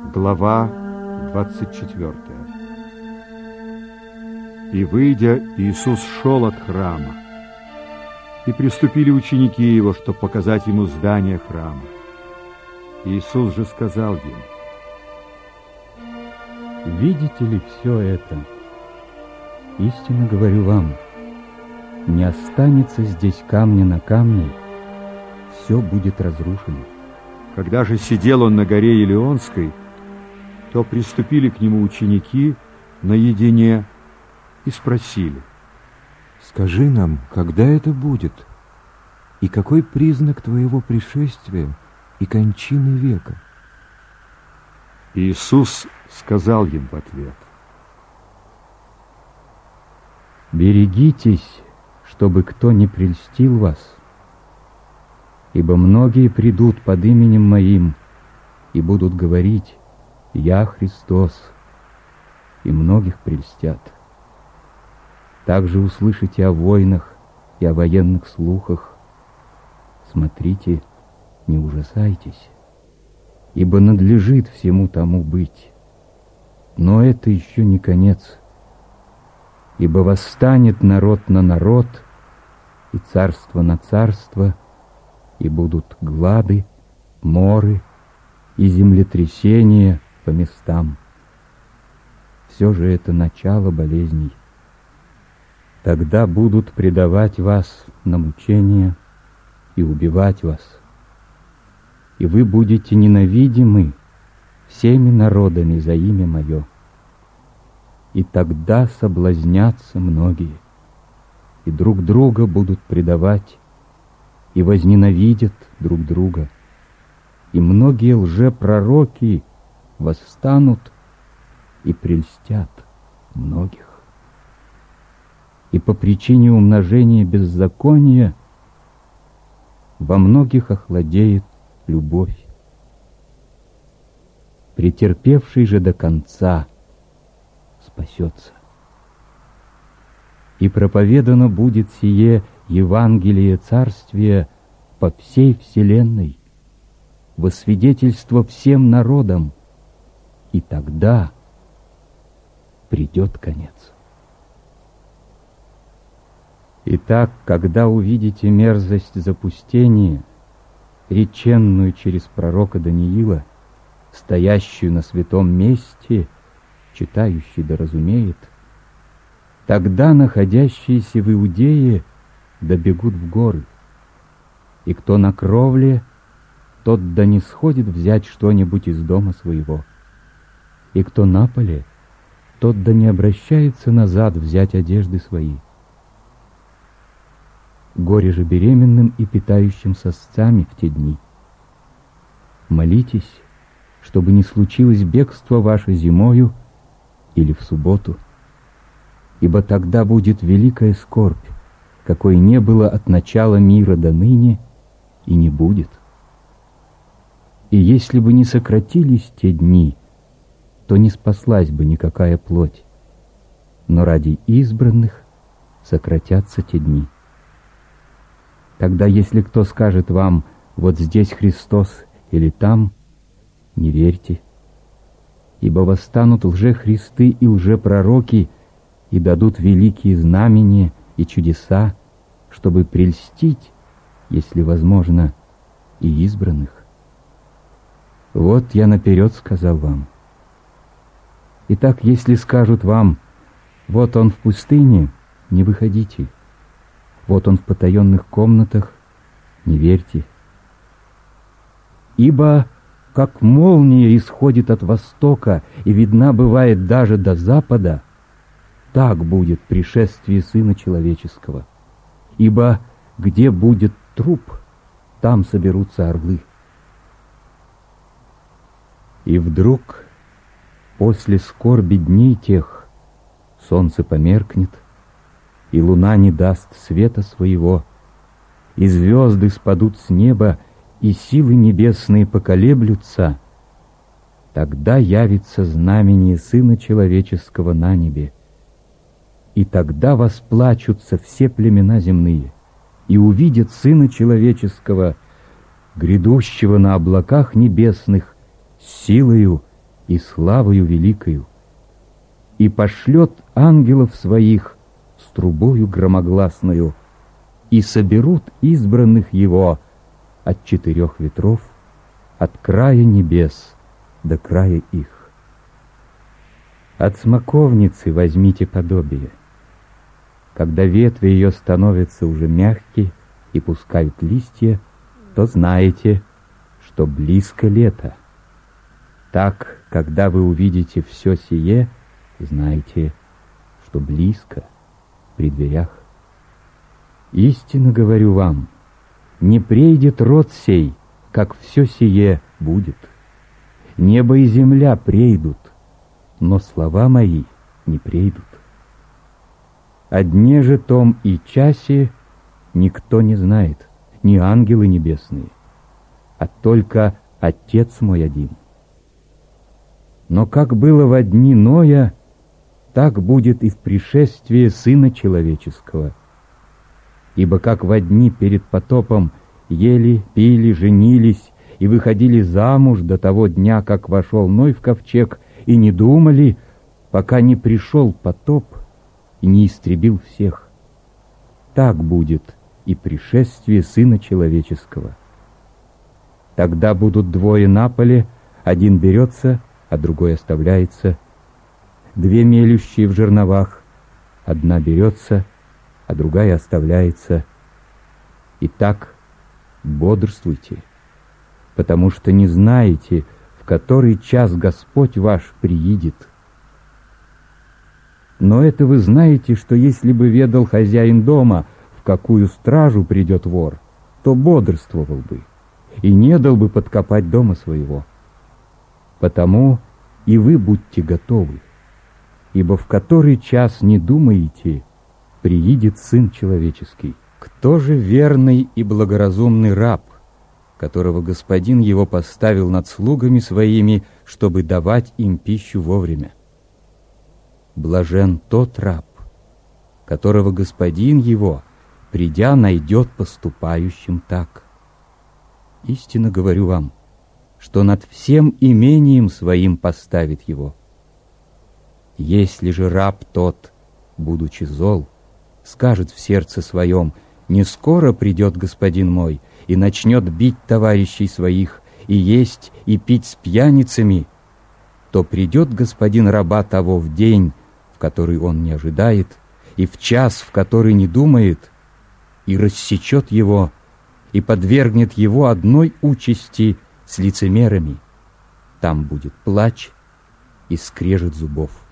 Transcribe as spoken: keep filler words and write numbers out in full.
Глава двадцать четвёртая. И, выйдя, Иисус шел от храма, и приступили ученики Его, чтобы показать Ему здание храма. Иисус же сказал им: «Видите ли все это? Истинно говорю вам, не останется здесь камня на камне, все будет разрушено». Когда же сидел Он на горе Елеонской, то приступили к Нему ученики наедине и спросили: «Скажи нам, когда это будет, и какой признак Твоего пришествия и кончины века?» Иисус сказал им в ответ: «Берегитесь, чтобы кто не прельстил вас, ибо многие придут под именем Моим и будут говорить: Я Христос, и многих прельстят. Также услышите о войнах и о военных слухах. Смотрите, не ужасайтесь, ибо надлежит всему тому быть. Но это еще не конец, ибо восстанет народ на народ, и царство на царство, и будут глады, моры и землетрясения по местам. Все же это начало болезней. Тогда будут предавать вас на мучения и убивать вас, и вы будете ненавидимы всеми народами за имя Мое. И тогда соблазнятся многие, и друг друга будут предавать, и возненавидят друг друга. И многие лжепророки восстанут и прельстят многих. И по причине умножения беззакония во многих охладеет любовь. Претерпевший же до конца спасется. И проповедано будет сие Евангелие Царствия по всей вселенной, во свидетельство всем народам, и тогда придет конец. Итак, когда увидите мерзость запустения, реченную через пророка Даниила, стоящую на святом месте, читающий да разумеет, тогда находящиеся в Иудее добегут в горы, и кто на кровле, тот да не сходит взять что-нибудь из дома своего, и кто на поле, тот да не обращается назад взять одежды свои. Горе же беременным и питающим сосцами в те дни. Молитесь, чтобы не случилось бегство ваше зимою или в субботу, ибо тогда будет великая скорбь, какой не было от начала мира до ныне и не будет. И если бы не сократились те дни, то не спаслась бы никакая плоть, но ради избранных сократятся те дни. Тогда, если кто скажет вам: вот здесь Христос или там, не верьте, ибо восстанут лжехристы и лжепророки и дадут великие знамения и чудеса, чтобы прельстить, если возможно, и избранных. Вот я наперед сказал вам. Итак, если скажут вам: вот он в пустыне, не выходите, вот он в потаенных комнатах, не верьте. Ибо как молния исходит от востока и видна бывает даже до запада, так будет пришествие Сына Человеческого. Ибо где будет труп, там соберутся орлы. И вдруг, после скорби дней тех, солнце померкнет, и луна не даст света своего, и звезды спадут с неба, и силы небесные поколеблются, тогда явится знамение Сына Человеческого на небе, и тогда восплачутся все племена земные, и увидят Сына Человеческого, грядущего на облаках небесных, с силою и славою великою, и пошлет ангелов своих с трубою громогласною, и соберут избранных его от четырех ветров, от края небес до края их. От смоковницы возьмите подобие. Когда ветви ее становятся уже мягкие и пускают листья, то знаете, что близко лето. Так, когда вы увидите все сие, знайте, что близко, при дверях. Истинно говорю вам, не прейдет род сей, как все сие будет. Небо и земля прейдут, но слова мои не прейдут. О дне же том и часе никто не знает, ни ангелы небесные, а только Отец мой один. Но как было во дни Ноя, так будет и в пришествии Сына Человеческого. Ибо как во дни перед потопом ели, пили, женились и выходили замуж до того дня, как вошел Ной в ковчег, и не думали, пока не пришел потоп и не истребил всех, так будет и пришествие Сына Человеческого. Тогда будут двое на поле, один берется, а другой оставляется, две мелющие в жерновах, одна берется, а другая оставляется. Итак, бодрствуйте, потому что не знаете, в который час Господь ваш приидет. Но это вы знаете, что если бы ведал хозяин дома, в какую стражу придет вор, то бодрствовал бы и не дал бы подкопать дома своего. Потому и вы будьте готовы, ибо в который час не думаете, приидет Сын Человеческий. Кто же верный и благоразумный раб, которого господин его поставил над слугами своими, чтобы давать им пищу вовремя? Блажен тот раб, которого господин его, придя, найдет поступающим так. Истинно говорю вам, что над всем имением своим поставит его. Если же раб тот, будучи зол, скажет в сердце своем: «Не скоро придет господин мой», и начнет бить товарищей своих, и есть, и пить с пьяницами, то придет господин раба того в день, в который он не ожидает, и в час, в который не думает, и рассечет его, и подвергнет его одной участи с лицемерами. Там будет плач и скрежет зубов.